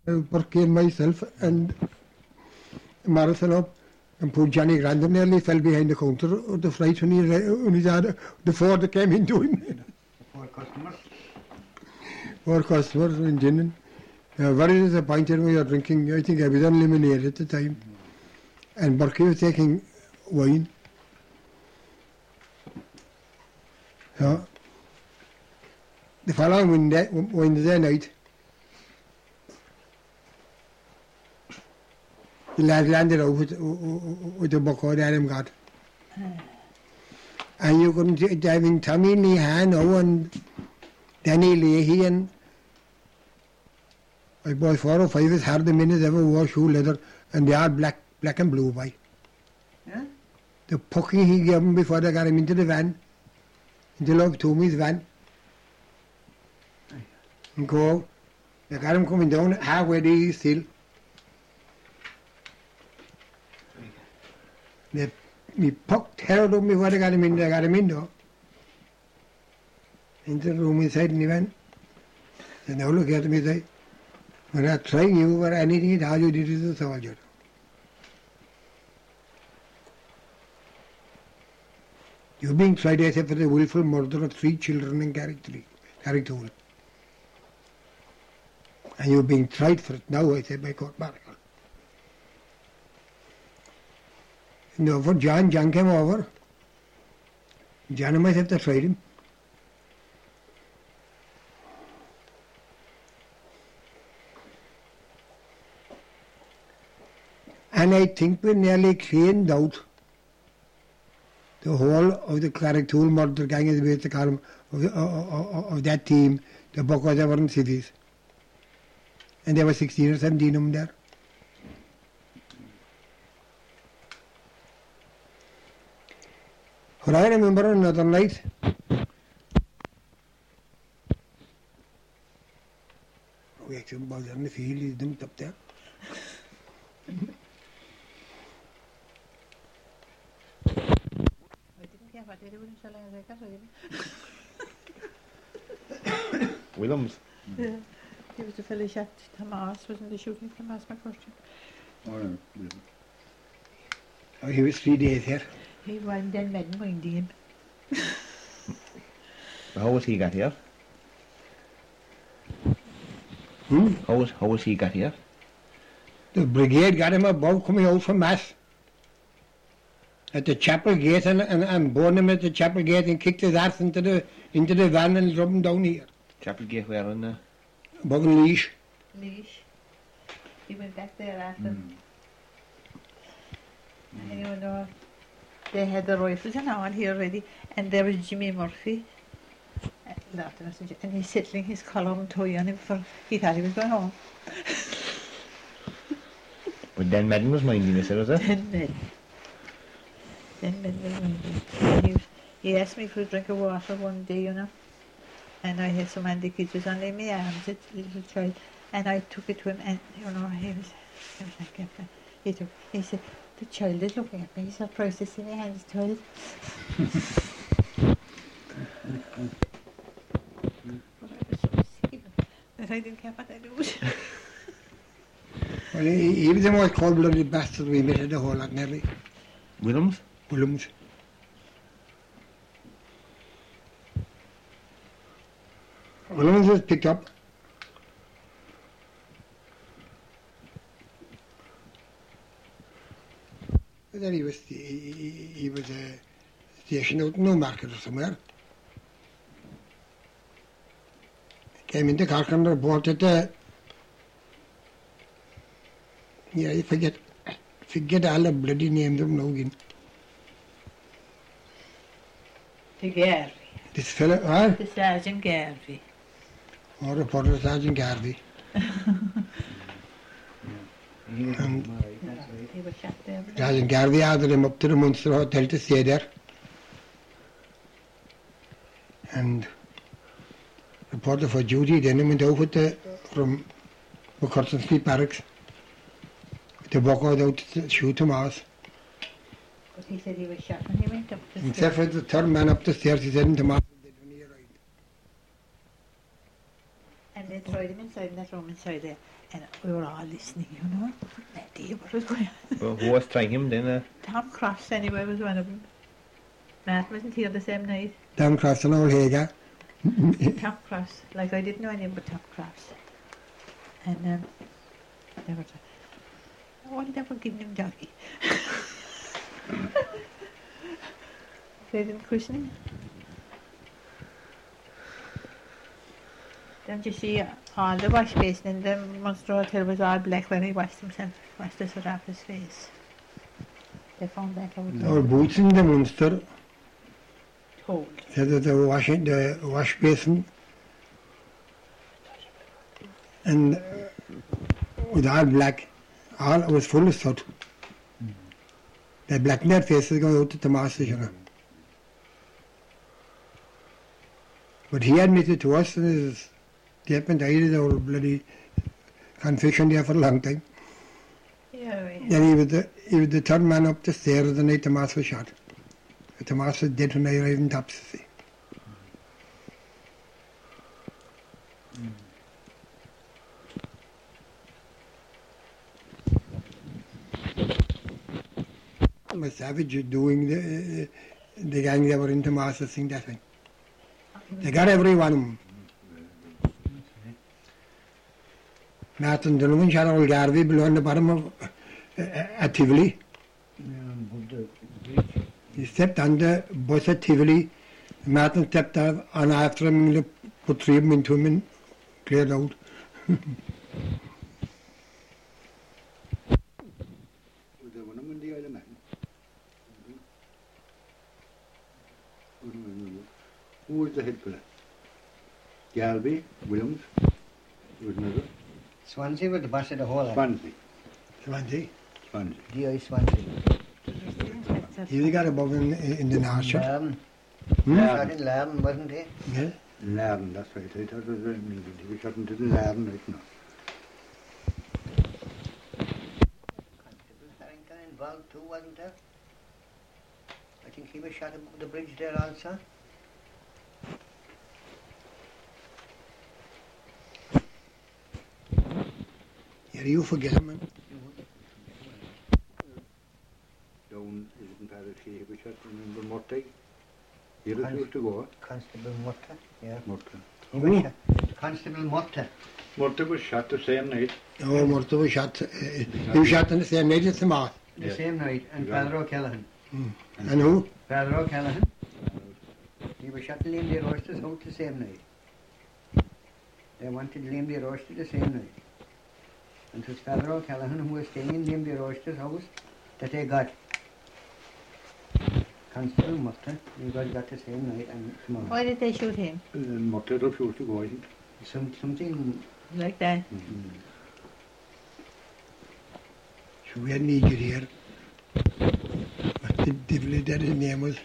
Burke and myself and marathon up and poor Johnny Grandin nearly fell behind the counter of the flight when he had the four that came into him. Poor customers in gin. Very disappointed when you're drinking. I think I was on lemonade at the time. And Burke was taking wine. So, the following Wednesday night, the lad landed out with the bucket that him got. And you couldn't, having Tommy Lehan, and Danny Leahy, and my boy 4 or 5 has hardly minutes ever wore shoe leather, and they are black and blue by. Yeah? The pucking he gave him before they got him into the van, into Love Toomey's van, and go out. They got him coming down halfway to East Hill. They pucked hell out of me before they got him in. They got him in though. Into the room inside and he went. And now look at me and say, we're not trying you for anything, all you did is a soldier. You're being tried, I said, for the willful murder of 3 children in Carricktool. And you're being tried for it now, I said, by court martial. No, for John came over. John and myself have tried him. And I think we nearly cleaned out the whole of the Carricktool murder gang, as we used to call them, of that team, the Buckos that were in cities. And there were 16 or 17 of them there. But I remember another night, we actually was on the field, he dumped up there. I didn't care what they did with him so long as I got with him. Willems? Yeah. He was the fellow who shot Tomas, wasn't the shooting Tomas McCurtain? Oh, he was 3 days here. He went then minding him. How was he got here? How was he got here? The brigade got him above coming out from Mass. At the chapel gate and born him at the chapel gate and kicked his ass into the van and drove him down here. Chapel gate where in Above in Leash. Leash. He went back there after. And you know, they had the rifles and all here already, and there was Jimmy Murphy. And he's settling his collar and toy on him for he thought he was going home. But Dan Madden was minding us, was it? Dan Madden was minding. He asked me for a drink of water one day, you know, and I had some Andy kids was on my arms, a little child, and I took it to him, and you know, he was like, he said, the child is looking at me, he's surprised to see my hands tied. But I was so sick that I didn't care what I do. Well, he was the most cold-blooded bastard we met in the whole lot, nearly. Willems? Willems. Willems was picked up. But then he was stationed out in Newmarket or somewhere. Came into Cork and reported I forget all the bloody names of them now again. The Garvey. This fellow, huh? The Sergeant Garvey. Or reporter Sergeant Garvey. And He was shot there. Sergeant Garvey ordered him up to the Munster Hotel to stay there. And reported for duty, then he went out from McCurtain Street Barracks. To walk out to shoot Tomas. But he said he was shot when he went up the Himself stairs. as the third man up the stairs, he said, Tomas was dead when he arrived. And they tried him inside in that room inside there, and we were all listening, you know. No idea what was going on. Well, who was trying him then? Tom Cross, anyway, was one of them. Matt wasn't here the same night. Tom Cross and old Hager. Tom Cross, like I didn't know anything but Tom Cross. And they were why did they give him doggy? They didn't christening. Don't you see all the wash basin in the Munster Hotel was all black when he washed himself, washed the sweat off his face. They found that out. Our boots in the Munster, Cold. said that the wash basin and with all black, all was full of soot. They blackened their faces going out to Thomas, you know. But he admitted to us in his statement, I did our bloody confession there for a long time. Yeah, right. Then he was the third man up the stairs the night Thomas was shot. Thomas was dead when I arrived in Topsy. Was Savage doing the gang that were in Thomas thing that thing. They got every one of them. Martin Donovan shot old Garvey below on the bottom of at Tivoli. He stepped on the bus at Tivoli. Martin stepped on after him and put three of them into him and cleared out. Who was the head player? Galby, Williams, was another. Swansea with the boss of the whole lot. Swansea. Swansea. Swansea. D.I. Swansea. He got above in the North shot. Larne. Hmm? Shot in Larne, wasn't he? Yeah. Larne, that's right. I thought it was in England. He was shot into the Larne right now. Constable Harrington involved too, wasn't there? I think he was shot above the bridge there also. Yeah, you forget him, man. Down in Paris, he was shot in Mortay. He refused to go. Constable Mutta, yeah. Mortay. He was shot. Constable Mutta. Mortay was shot the same night. Oh, Murto was shot. He was shot on the same night as Thomas. The Yes. same night, and Yeah. Father O'Callaghan. And who? Father O'Callaghan. He was shot in Limby Roasters out the same night. They wanted Limby Roasters the same night. And it was Father O'Callaghan who was staying in Limby Roasters' house that they got. Constable Mutta, they got the same night and tomorrow. Why did they shoot him? And Mortay refused to go, I think. Something. Like that? So we had an Egypt here. What the devil that his name was?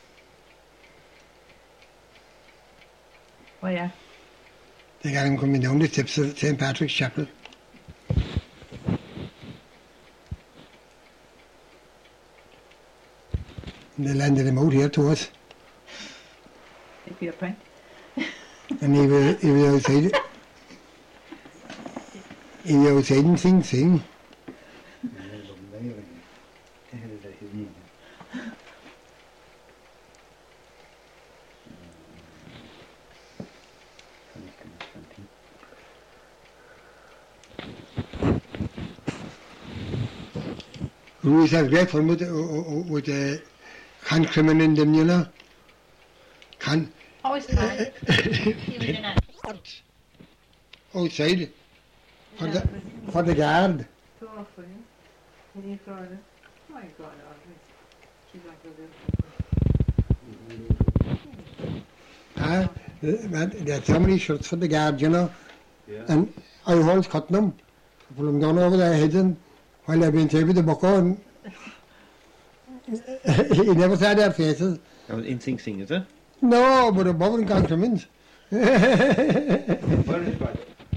Oh, yeah. They got him coming down the steps of St. Patrick's Chapel. And they landed him out here to us. Take your point. And he was outside. He was outside and sing. We always have great fun with the can criminal in them, you know. Can Always fine. outside for the guard. Too often. What do you call it? My God, always. She's like a little. There are so many shirts for the guard, you know. Yeah. And I always cut them, pull them down over their heads, and while they've been taking the buck on, he never saw their faces. That was In Sing, is it? No, but above them can't come in. Where is that?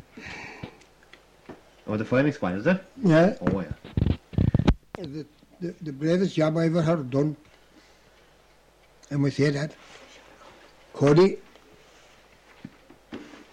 Oh, the firing squad, is it? Yeah, Oh, yeah. the bravest job I ever heard done. I must say that. Cody,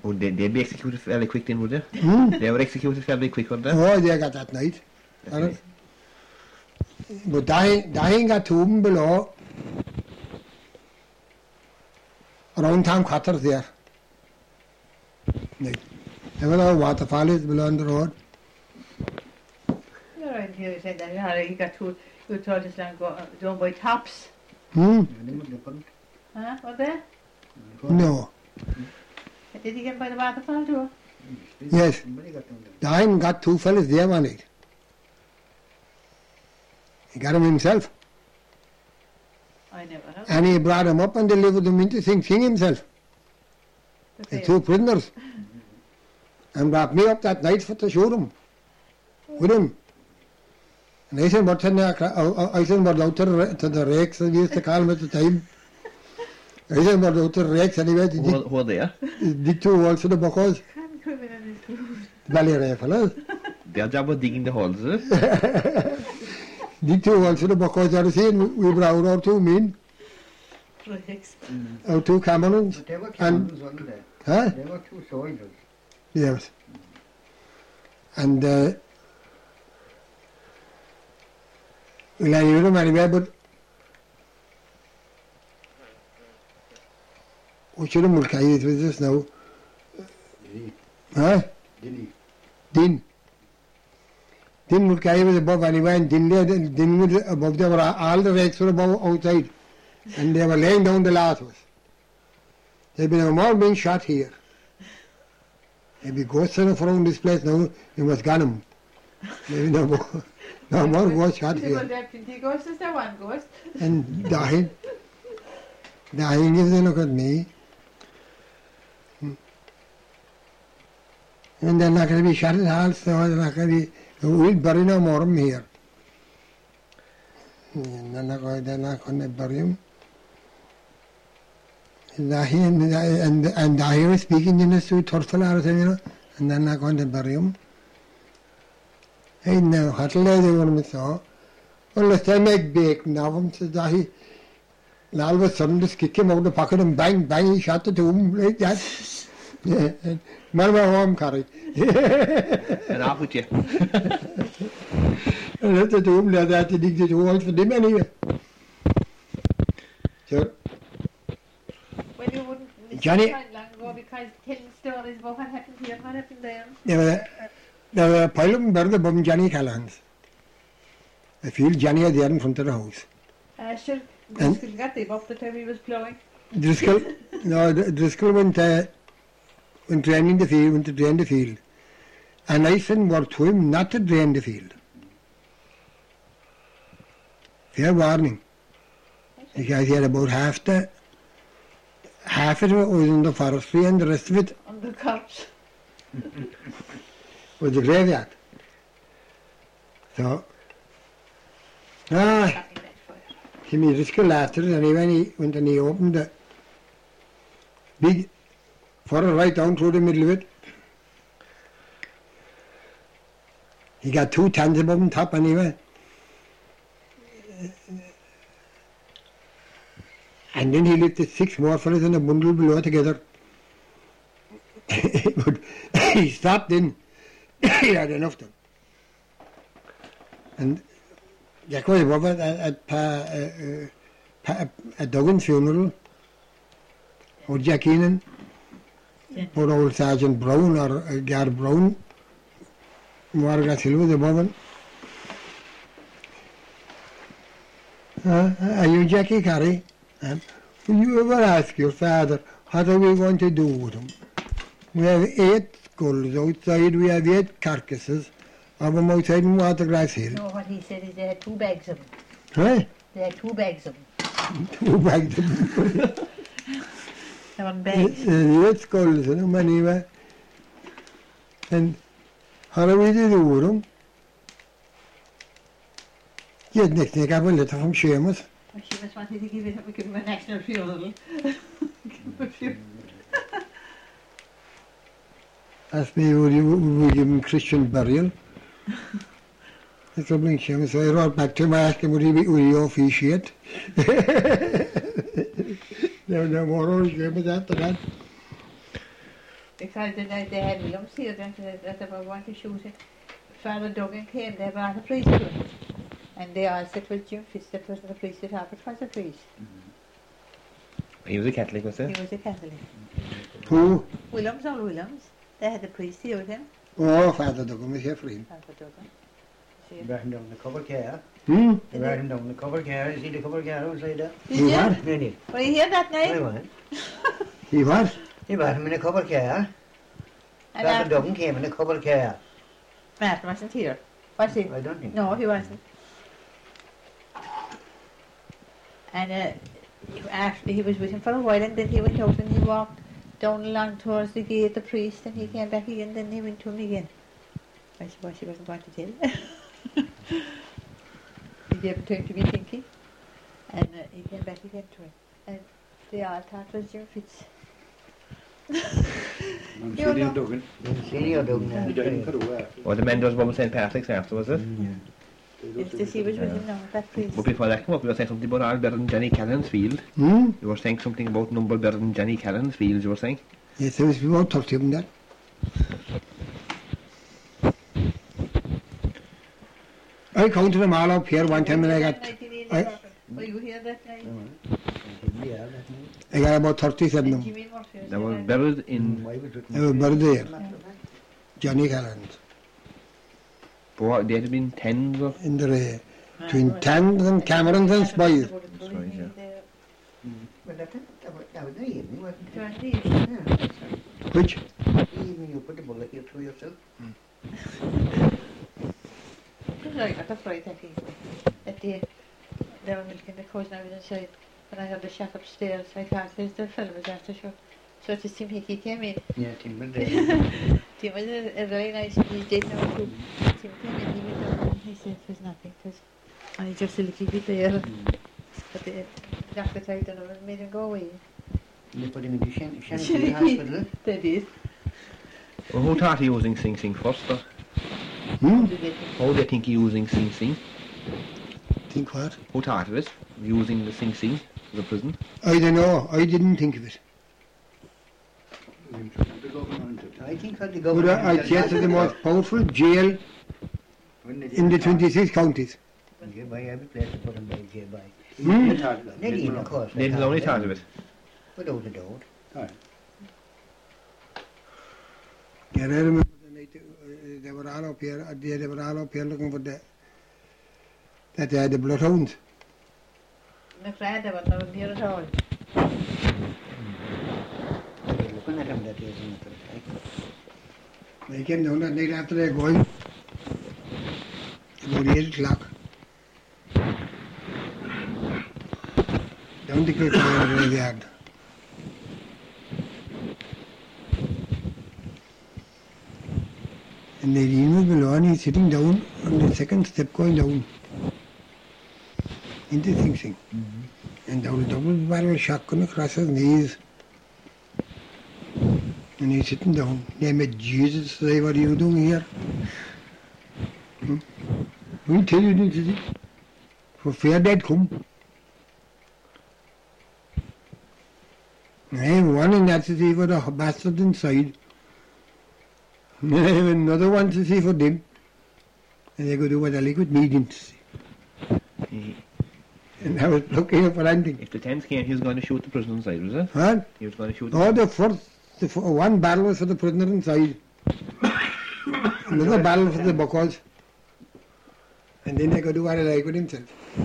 Oh, they'd be executed fairly quick then, would they? Hmm? They were executed fairly quick, weren't they? Oh, they got that night. Okay. But dying got to them below, around town quarters there. There was a waterfall is below on the road. You're right here, you said that. Yeah, he got told, you told us to go down by Tops. Hmm? Huh? Was there? No. Did he get by the waterfall too? Yes. Dying got two fellas there one night. He got him himself. I never heard. And he brought him up and delivered him into Sing Sing himself. The two prisoners. And brought me up that night for to shoot him. With him. And I said, what's in there? I said, we're out to the rakes, as we used to call them at the time. I said, we're out to the rakes anyway. Who are they? Dig 2 holes for the buckles. Can't come in on his food. The belly rifle, Their job was digging the holes, is it? Dig 2 holes for the buckles. You seen, we brought our 2 men, Right. our 2 Camerons. But they were And- Camerons, weren't they? Huh? They were 2 soldiers. Yes. And well, I knew them anyway, but we should have mulcated it with us now. Huh? Didn't Din. Din mulcated was above anyway, and Din was above. They were all the rakes were above outside, and they were laying down the last was. They've been all being shot here. If you go enough around this place now, you must gun him. Maybe no more ghosts shot There were here. there plenty ghosts, is there one ghost? And dying if they look at me. And they're not going to be shot at all, so they're not going to be, we'll bury no more of them here. And they're not going to bury them. And I was speaking in a suit, Torfala or something, you know, and they're not going to bury him. And now, Hatle, they want me so. Well, let's say make bacon of him, says Dahi. And all of a sudden, just kick him out of the pocket and bang, bang, he shot the tomb like that. Yeah, and man, my home carry. And off with you. And let the tomb like that, he dig the 2 holes for them anyway. So, Well, you wouldn't listen Johnny- quite long ago because telling stories about what happened here and what happened there. there were a pile of them buried above Johnny Callahan's. I feel Johnny are there in front of the house. Sure, And- Driscoll got them up the time he was ploughing. Driscoll went draining the field, went to drain the field. And I sent word to him not to drain the field. Fair warning. Because he had about half of it was in the forestry and the rest of it On the couch. was the graveyard. So, Starting that fire. Timmy Driscoll after it, and he went and he opened the big furrow right down through the middle of it. He got 2 tons above the top anyway. And then he lifted 6 more fellas in a bundle below together. But he stopped then. He had enough of them. And Jack was above it at Duggan's funeral, or Jack Keenan, Yeah. or old Sergeant Brown, or Gar Brown, Margaret Hill was above it. Are you Jackie Carey? Will you ever ask your father, what are we going to do with him? We have 8 skulls outside, we have 8 carcasses of them outside in Watergrass Hill. No, what he said is they had 2 bags of them. Huh? They had 2 bags of them. 2 bags of them. They were bags. 8 skulls in them anyway. And what are we to do with them? Yes, next thing I got a letter from Seamus. She must wanted to give him a national funeral. Give him a funeral. Asked me, would we give him Christian burial? I told him, Seamus, so I wrote back to him, I asked him, would he officiate? There were no more old Seamus after that. Because they had Williams here that they were going to shoot him. Father Duggan came, they brought a priest to him. And they all said, well, Jim Fitz, that wasn't a priest at all, but was a priest. He was a Catholic, was He he? was a Catholic. Who? Williams or Williams, they had a priest here with him. Oh, Father Duggan was here for him. Father Duggan. See, Brought him down the cover care. Hmm? They brought him down the cover care. You see the cover care outside there? Did He you? what? No, no. Were you here that I night? went. He what? He brought him in a cover care. And Father Duggan came in a cover care. Martin wasn't here. Was he? I don't think. No, he wasn't. And after he was with him for a while, and then he went out and he walked down along towards the gate, the priest, and he came back again, then he went to him again. I suppose he wasn't going to tell. He gave time to be thinking, and he came back again to him. And they all thought it was Jim Fitz. I'm You sitting know. in Dugan. Senior Duggan. He died in Peru. Or the men does one with St. Patrick's after, was it? It's to see was with him now, that priest. But before that came up, you were saying something about all better than Jenny Callan's field. Hmm? You were saying something about number better than Jenny Callan's field, you were saying? Yes, there was about 30 of them there. I counted them all up here one time and I got Were you here that night? Yeah, I got about 37 of And them. Jimmy Murphy was They were there. buried in... why was it? They were buried there. Johnny Callan's. But they had been tens of... In the between Tans and Camerons and Spies. Spies, yeah. Well, that was the evening, wasn't it? Johnny. Yeah, that's right. Which? The evening you put the bullet here through yourself. I got the fright that evening. That day, they were milking the cows and I was inside. When I heard the shot upstairs, I thought the fellow was after shot. So it was Tim Hickey came in. Yeah, Tim was there. Tim was a very nice, he did know too. Tim came in, he went down and he said it was nothing. It was only just a little bit there. But the doctor tried to know and made him go away. They put him in the Shannon Hospital. They did. Well, who thought he was using Sing Sing first, though? Hmm? They did. How do they think he was using Sing Sing? Think what? Who thought of it? Using the Sing Sing as a prison? I don't know. I didn't think of it. I think what the But government... I guess it's the most powerful jail in the 26 counties. Yeah, by every place to put him by jail by. Hmm? Nadine, of course. They only thought of it. Without a doubt. Yeah, I remember the night they were all up here, they were all up here looking for that they had the bloodhounds. McLeod, they were not near at all. Looking at him that is in the They came down that night after they were going, about 8 o'clock. Down the Kilfire graveyard. And Nadine was below and he's sitting down on the second step going down into Sing Sing. And there was a double barrel shotgun across his knees. And he's sitting down. They met Jesus, say, what are you doing here? We tell you this, for fear they'd come. I have one in that to see for the bastard inside. And I have another one to see for them. And they go do what I like with me didn't see. He, And I was looking for anything. if the tens came, he was going to shoot the prisoner inside, was it? Huh? He was going to shoot Oh, one barrel was for the prisoner inside. Another barrel for the buckles. And then they could do what I like with himself.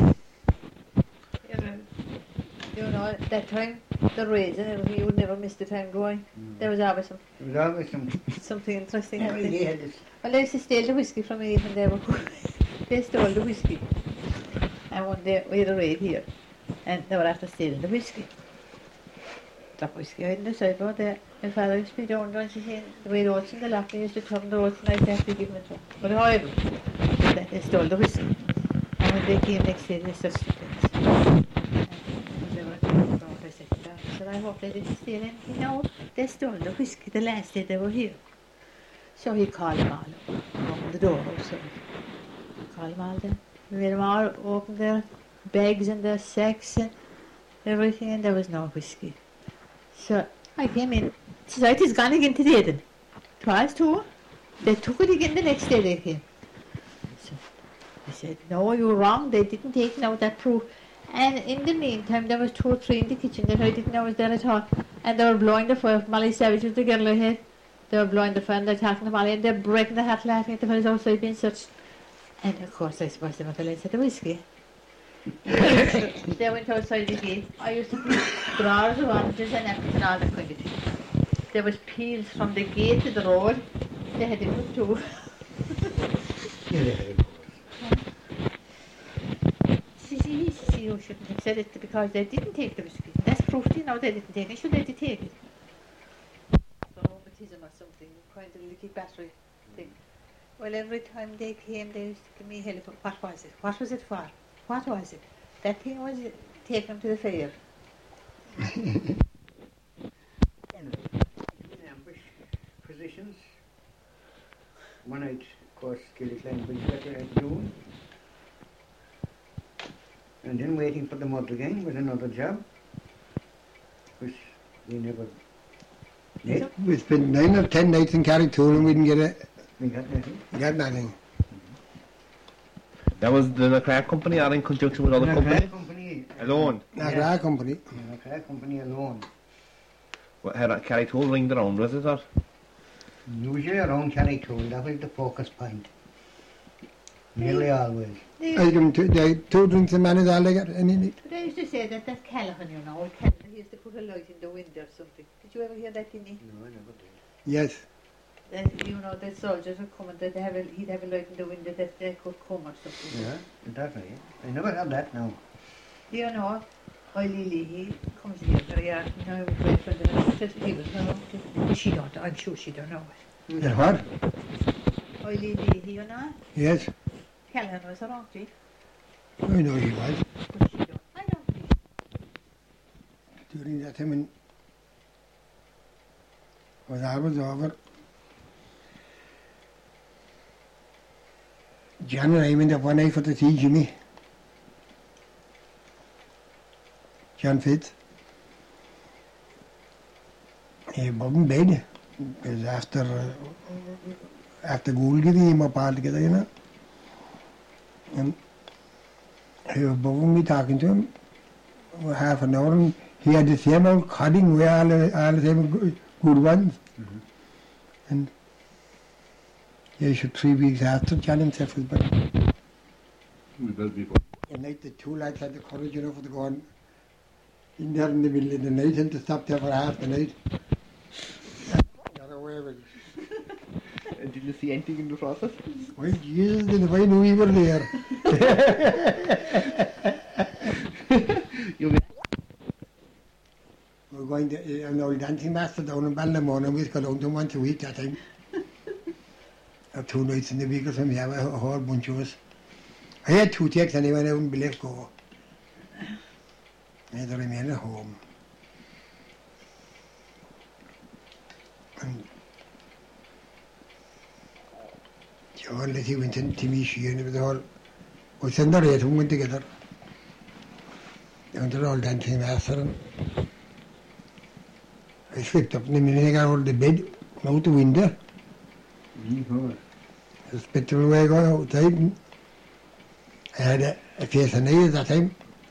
You know, at that time, the raids and everything, you would never miss the time going. There was always There was always some... something interesting Every day happening. had this... Well, they used to steal the whiskey from me when they were they stole the whiskey. And one day we had a raid here, and they were after stealing the whiskey. The whiskey out in the sideboard there. My father used to be down once he the way the oats in the lock, he used to turn the oats and I'd have to give them to him. But however, they stole the whiskey. And when they came next day, they searched the place. And they were talking about it. I said, I hope they didn't steal anything. No, they stole the whiskey the last day they were here. So he called them all up, opened the door outside. Called them all there. We made them all open their bags and their sacks and everything, and there was no whiskey. So I came in, So it is gone again today then. Twice too. They took it again the next day they came. So I said, no, you were wrong. They didn't take out that proof. And in the meantime, there was 2 or 3 in the kitchen that I didn't know was there at all. And they were blowing the fire. Molly Savage was the girl ahead. They were blowing the fire and they're talking to Molly and they're breaking the hat laughing at the fellas outside being such. And of course, I suppose they went and said the whiskey. They went outside the gate. I used to put drawers of oranges and apples and all that kind of thing. There was peels from the gate to the road. They had to put too. Yeah, they had it. See, you shouldn't have said it because they didn't take the whiskey. That's proof, you know, they didn't take it. Should they take it? For rheumatism or something, kind of leaky battery thing. Well, every time they came, they used to give me hell for what was it? What was it for? What was it? That thing was taking them to the fair. In ambush positions. One night, of course, Killycline Bridge at noon. And then waiting for the motor gang was another job, which we never did. We spent 9 or 10 nights in Carrigtwohill and we didn't get it. We got nothing. Got nothing. That was the Crack Company or in conjunction with other companies? Company Alone? Our company. The Crack Company alone. What, had Carrigtwohill ringed around, was it? Or? Usually around Carrigtwohill, that was the focus point. Nearly always. I give them 2 drinks a man is all they got. And They used to say that Callaghan, you know, Callaghan, he used to put a light in the window or something. Did you ever hear that, didn't he? No, I never did. yes. That, you know, the soldiers would come and he'd have a light in the window that they could come or something. Yeah, definitely. I never had that now. Do you know, Oily Lee, he comes here very often, you know, with great friend of his, he was no, she don't, I'm sure she don't know it. That what? Oily Lee, you know, Yes. Callaghan was around, see? I know he was. But she don't. I don't. During that time when I was over, John and I went up one night for to see Jimmy. John Fitz. He was in bed. It was after goal giving him up all together, you know. And he was above me talking to him for half an hour and he had the same old cutting way, all the same good ones. Mm-hmm. And he should 3 weeks after John himself was back. We will be back. At night the 2 lads had the courage enough to go on in there in the middle of the night and to stop there for half the night. Got away with it. And did you see anything in the process? Why, Jesus, if I knew we were there. We're going to an old dancing master down in Ballamore and we'd go down to once a week that time. Or 2 nights in the week or something, we have a whole bunch of us. I had 2 takes anyway and I wouldn't be let go. I had to remain at home. And John let he went into me and it was all, we sent the 8 went together. Down to the old dancing master and I slipped up in the minute I got out of the bed, out the window. I spent the way going outside and I had a face and eye at that time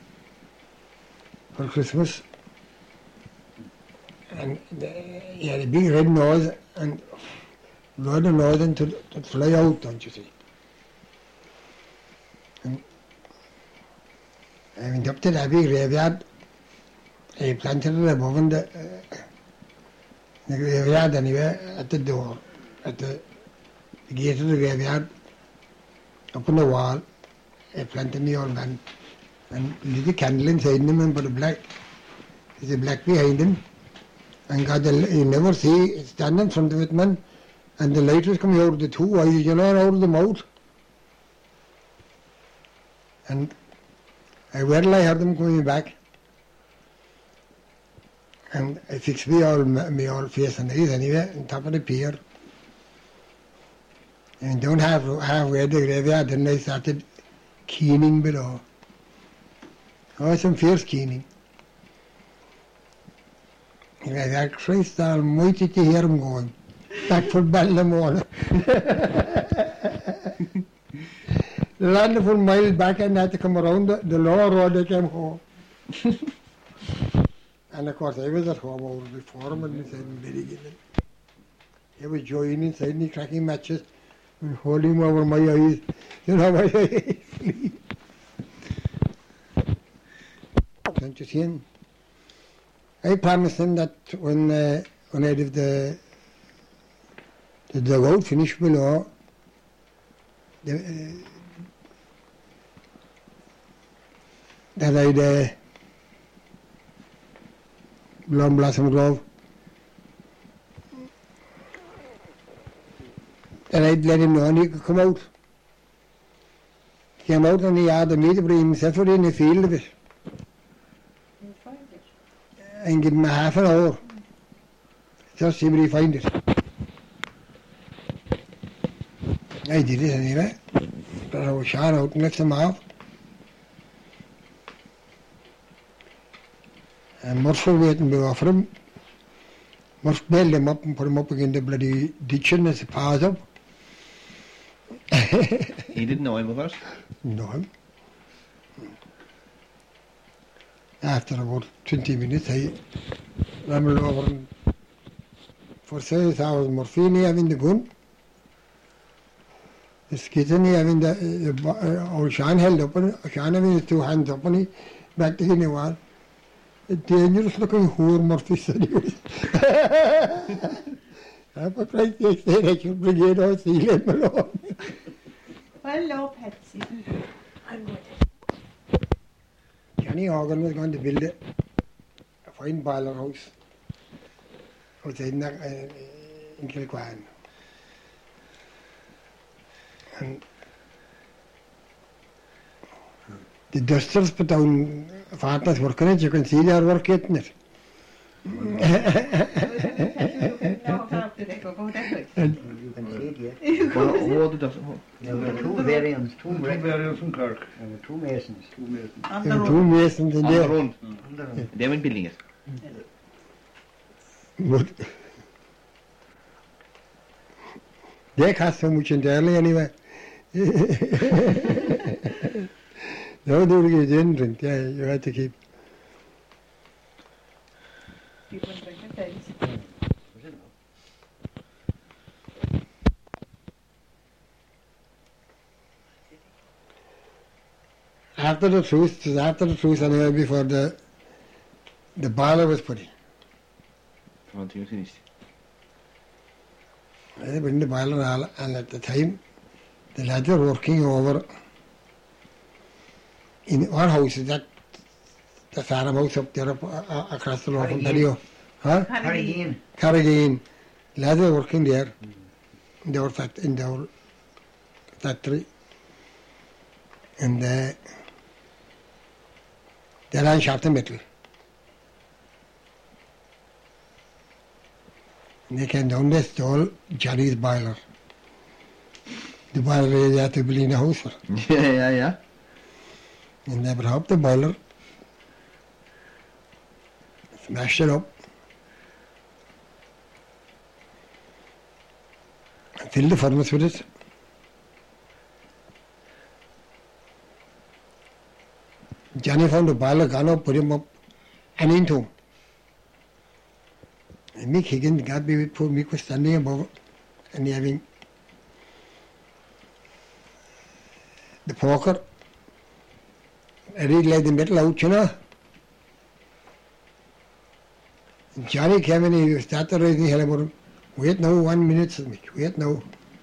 for Christmas. And he had a big red nose and blood and nose and to fly out, don't you see. And I went up to that big graveyard. I planted it above in the graveyard anyway, at the door, at the gate of the graveyard, up on the wall. I planted the old man and lit a candle inside him and put there's a black behind him. And God, you never see, stand in front of it, man, and the light was coming out of the 2 eyes, you know, out of the mouth. And I heard them coming back. And I fixed me all face and eyes anyway, on top of the pier. And down halfway the graveyard, then I started keening below. Oh, some fierce keening. That Christ Almighty to hear him going. Back for Ballamore. Land full miles back and had to come around the lower road they came home. And of course I was at home over before him and inside in Berrigan. He was joining inside and cracking matches and holding him over my eyes. You know, my eyes sleep. Don't you see him? I promised him that when I did the dugout finished below, that I'd Blown Blossom Grove, that I'd let him know and he could come out. He came out and he had the meat to bring himself in the field of it. And give him a half an hour. Just see where he find it. I did it anyway. But I was shot out and left him off. And Murph was waiting below for him. Murph bailed him up and put him up against the bloody ditching as a paws up. He didn't know him at first? Know him. After about 20 minutes, I rambled over and for 6 hours morphine having the gun. The skitten having the old Sean held up on it, Sean having his 2 hands up on it, back to the wall. A dangerous looking whore Murphy said he was. I'm afraid they said I should bring it out, see him alone. Hello, Patsy. I'm good. Johnny Hogan was going to build a fine boiler house outside in Kilquan. And the dusters put down partners working it, you can see they are working it. No, how did they go that way? You can see it, yeah. What did that? There were 2 variants, 2 variants from Clark. There were 2 masons. On There the were 2 road. masons in On the there. road. Under They went building it. But they cost so much entirely anyway. No, they were getting drink, yeah, you had to keep. People drinking things. After the truce anyway, before the boiler was put in. One thing was finished. They put in the boiler and at the time, the lads were working over in our house, that the farm house up there across the road from Dario. Huh? Carrigain. Carrigain. Lads were working there in their factory. And they ran shot the metal. And they came down, they stole Johnny's boiler. The boiler they had to build in the house for. Yeah. And they brought up the boiler, smashed it up, and filled the furnace with it. Johnny found the boiler gone up, put him up, and into him. And Mick Higgins got me with poor Mick was standing above it, and having the poker. And he laid the metal out, you know. And Johnny came in and he started raising hell about him. Wait now, 1 minute, said Mick. Wait now.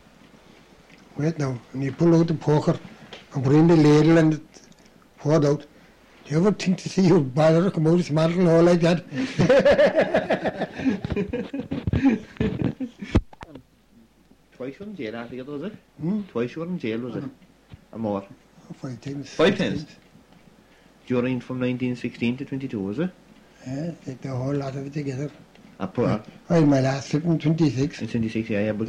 And he pulled out the poker and put in the ladle and it poured out. Do you ever think to see your boiler come out smarting all like that? Twice you were in jail altogether, was it? Hmm? Twice you were in jail, was it? Or more? 5 times. 5 times? During from 1916 to 22, was it? Yeah, take the whole lot of it together. Well, Well, my last trip in 26. in 26, yeah, but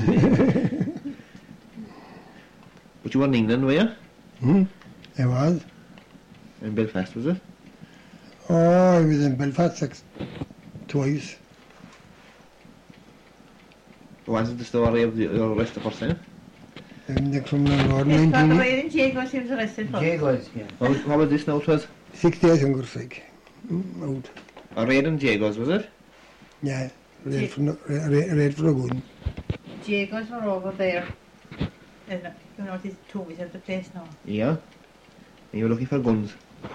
but you were in England, were you? I was. In Belfast, was it? Oh, I was in Belfast twice. Was it the story of the rest of us then? And from the Lord It's got the 19, way in Jago he was arrested for. Jagos, yeah. What was this now it was? 6 days in Gursik. Out. A raid in Jagos, was it? Yeah, red for a good. Jagos were over there. And you know, these tombs of the place now. Yeah. And you were looking for guns.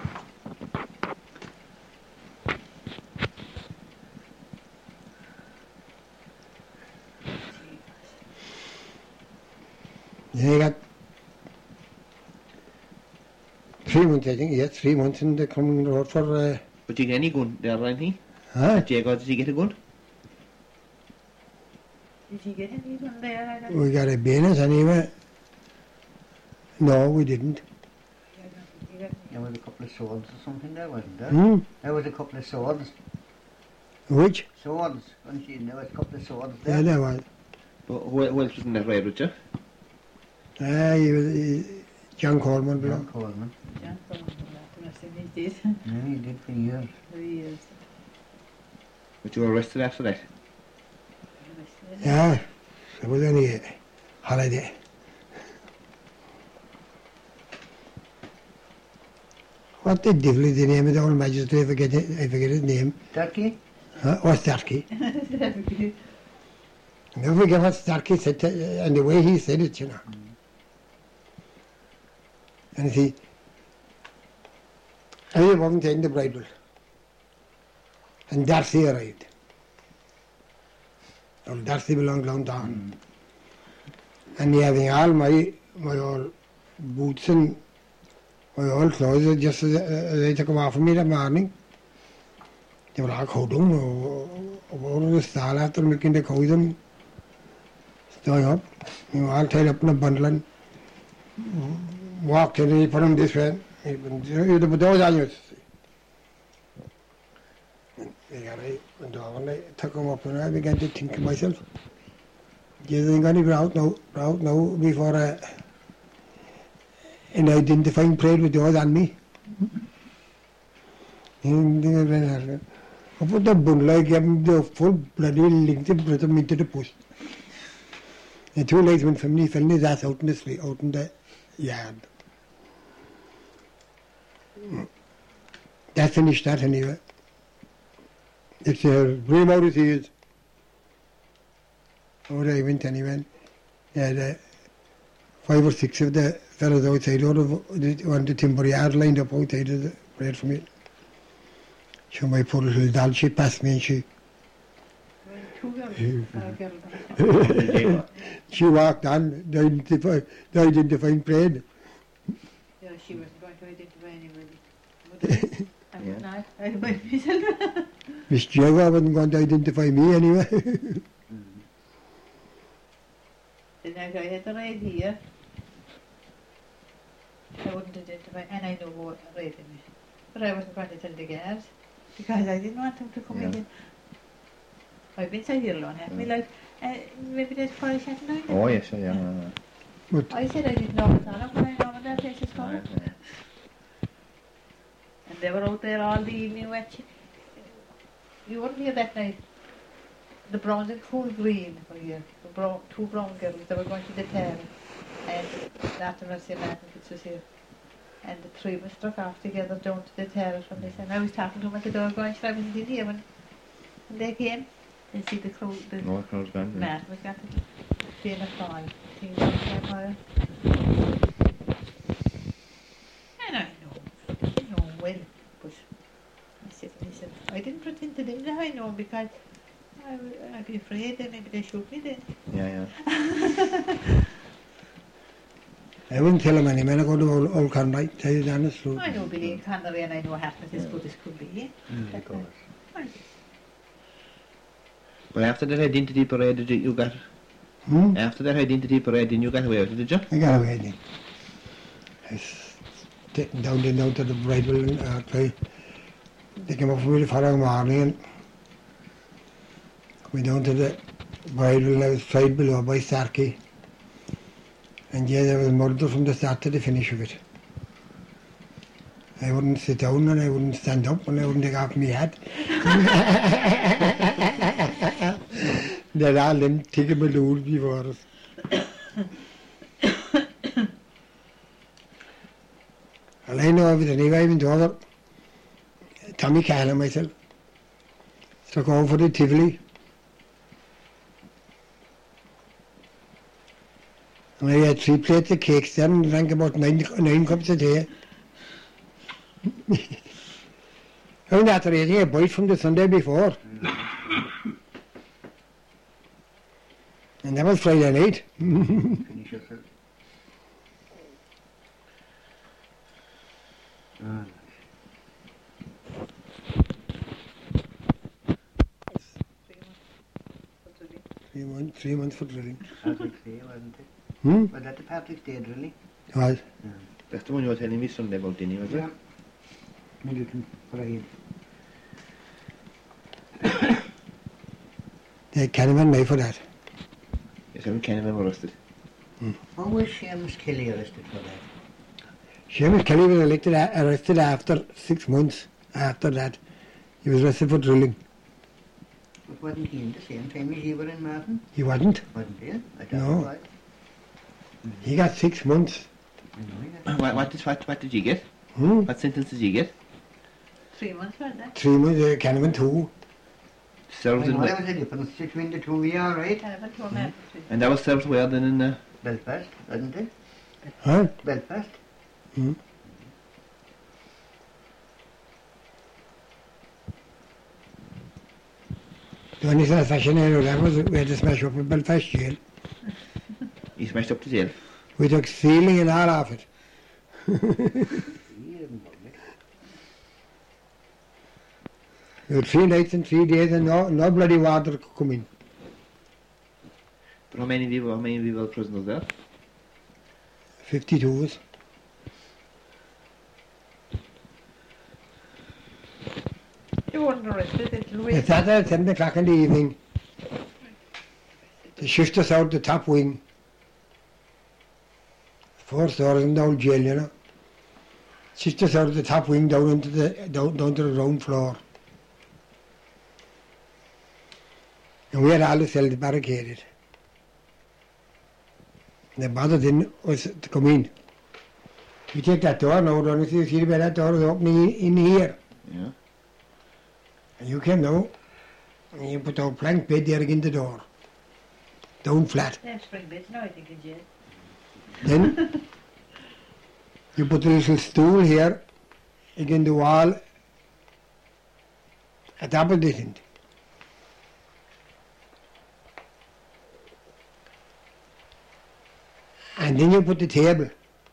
They got 3 months, I think, 3 months in the coming road for, But you get any gun there or anything? huh? Jagos, did you get a gun? Did you get any one there? I don't We got a bonus anyway. No, we didn't. There was a couple of swords or something there, wasn't there? Hmm? There was a couple of swords. Which? Swords. Wasn't she? There was a couple of swords Yeah, there. there was. But who else was in that raid with you? He was John Coleman, John below. Coleman. John Coleman, that must have been his Yeah, he did for years. 3 years. But you were arrested after that? Yeah, it was only a holiday. What the devil is the name of the old magistrate? I forget his name. Turkey? Or Starkey. Never forget what Starkey said and the way he said it, you know. And you see, I wasn't taking the bridle. And Darcy arrived. Well, Darcy belonged downtown. And having all my old boots and my old clothes, just as they took them off of me that morning. They were all coding, over the stall after making the cows and stowing up. You know, all tied up in a bundle and walked in and he put them this way. Those años. I went over and I took them up and I began to think to myself, you think I'm going to be out now before an identifying plate with yours on me. I put the bundle, I gave him the full bloody length and put him into the post. And 2 legs went from me, fell his ass out in the street, out in the yard. That finished that anyway. It's a dream out of his. Over I went anyway. Yeah, 5 or 6 of the fellows outside out of the timber yard lined up outside of the parade for me. So my poor little doll, she passed me and she 2 girls. she walked on the identifying parade. Yeah, she wasn't going to identify anybody. I would not. I went myself. Miss Jagger wasn't going to identify me anyway. The night I had the raid here, I wouldn't identify, and I know who raided me. But I wasn't going to tell the guards, because I didn't want them to come in. I've been sat here alone half my life. Maybe there's Polish at night. Oh, yes, yeah. But I said I didn't know what's on it, but I know when that place is coming. And they were out there all the evening watching. You wouldn't hear that night. The Browns and Cool Green were here. The 2 brown girls, they were going to the town. And Martin was here, Martin Fitz was here. And the 3 were struck off together down to the terrace from this. And I was talking to them at the door going, I wasn't in here when they came. They see the crowd, the No, the crowd's gone. Martin was got it. Being a fall. Things on the fire. And I know well, but I said, listen, I didn't pretend to them that I know because I'd be afraid that maybe they shoot me then. Yeah. I wouldn't tell him any man, I go to old Conroy, tell you the honest truth. I know Billy and Connery and I know Hartnett as good as could be. Of course. But after that identity parade, did you got... After that identity parade, didn't you get away with it, did you? I got away then. I was taken down to the bridal and they came up with me the following morning and went down to the bridal and I was tried below by Starkey. And yeah, there was murder from the start to the finish of it. I wouldn't sit down and I wouldn't stand up and I wouldn't take off my hat. They're all them taking my load before us. Well, I know everything. If I went over, Tommy Cahill and myself, struck over for the Tivoli. And I had 3 plates of cakes there and drank about 9 cups of tea. I went after eating a bite from the Sunday before. And that was Friday night. Finish yourself. Ah, 3 months for drilling. Patrick's Day, wasn't it? Hmm? Was that the Patrick's Day drilling? It was. That's the one you were telling me Sunday about, didn't you? Was it? Yeah. Middleton, Friday. They can't even knife for that. Yes, I'm kind of arrested. How was Seamus Kelly arrested for that? Seamus Kelly was arrested after 6 months. After that, he was arrested for drilling. But wasn't he in the same time as you were in Martin? He wasn't. Wasn't he? I thought No. he was. He got 6 months. I know he got- What did you get? Hmm? What sentence did you get? 3 months, wasn't it? 3 months, can't even 2. Served I in know there was a difference between the two of you, all right? Kind of a 2 months. and that was served where then in Belfast, wasn't it? Huh? Belfast. Hmm? The only satisfaction I know that was we had to smash up in Belfast jail. he smashed up the jail. We took ceiling and all off it. He didn't know me. We had 3 nights and 3 days and no bloody water could come in. But how many people were prisoners there? 52s. You weren't arrested until we... They started at 7 o'clock in the evening. They shifted us out the top wing. 4 stories in the old jail, you know. Shifted us out of the top wing down to the ground floor. And we had all the cells barricaded. And the bother didn't was to come in. You take that door now, don't you see where that door is opening in here? Yeah. And you came down, and you put a plank bed there against the door, down flat. Yeah, spring beds now, I think, in jail. Then you put a little stool here against the wall at the opposite end. And then you put the table.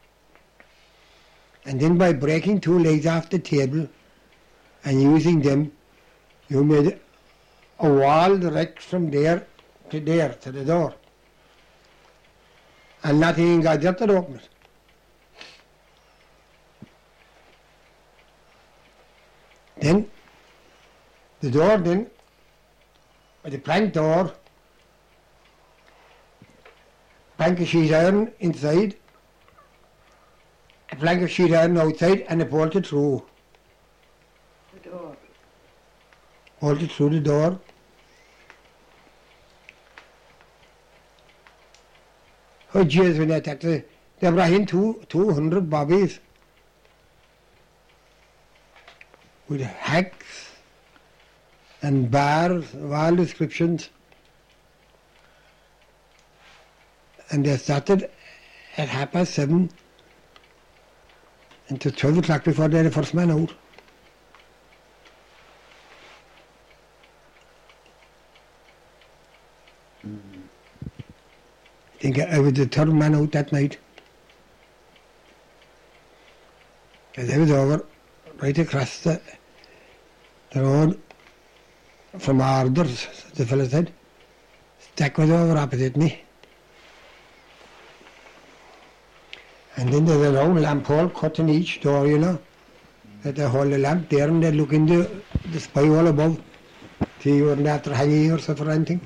And then by breaking 2 legs off the table and using them, you made a wall direct from there, to the door. And nothing got just to open it. Then, the door then, the plank door, plank of sheet iron inside, a plank of sheet iron outside, and a bolted through. The door. Bolted through the door. Oh, jeez, when they attacked they brought in 200 bobbies with hacks and bars of all descriptions. And they started at 7:30 until 12 o'clock before they had the first man out. I think I was the 3rd man out that night. As I was over, right across the road from Arders, the fellow said. Stack was over opposite me. And then there's a round lamp hole cut in each door, you know. That they hold the lamp there and they look in the spy hole above. See, you weren't after hanging yourself or anything.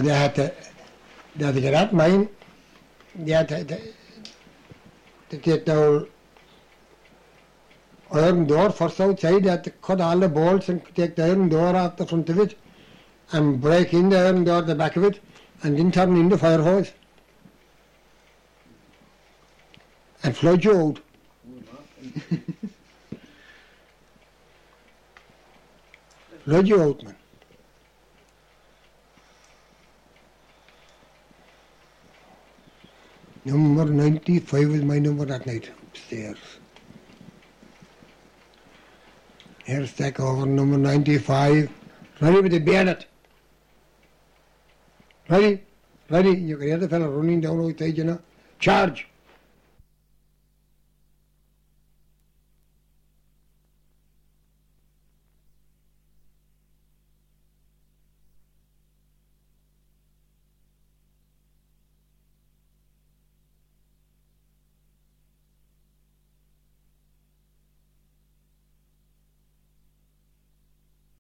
And they had to get at mine. They had to get the old iron door first outside. They had to cut all the bolts and take the iron door off the front of it and break in the iron door at the back of it and then turn in the fire hose and flood you out. Flood you out, man. Number 95 was my number that night, upstairs. Here's take over, number 95. Ready with the bayonet. Ready? Ready? You can hear the fella running down outside, you know. Charge!